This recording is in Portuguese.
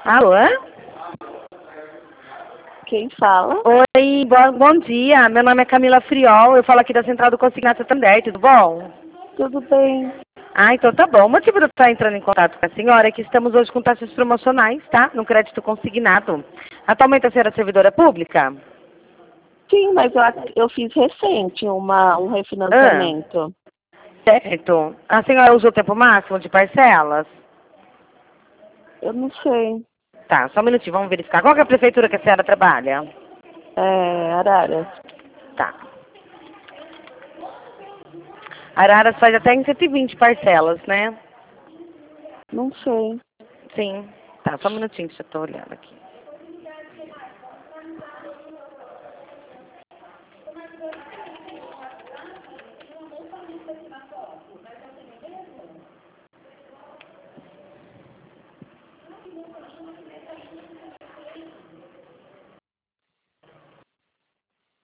Alô? Quem fala? Oi, bom dia. Meu nome é Camila Friol. Eu falo aqui da Central do Consignado Santander. Tudo bom? Tudo bem? Ah, então tá bom. O motivo de eu estar entrando em contato com a senhora é que estamos hoje com taxas promocionais, tá? No crédito consignado. Atualmente a senhora é servidora pública? Sim, mas eu fiz recente um Ah, refinanciamento. certo. A senhora usa o tempo máximo de parcelas? Eu não sei. Tá, só um minutinho, vamos verificar. Qual que é a prefeitura que a senhora trabalha? Araras. Tá. Araras faz até em 120 parcelas, né? Não sei. Sim. Tá, só um minutinho que eu tô olhando aqui.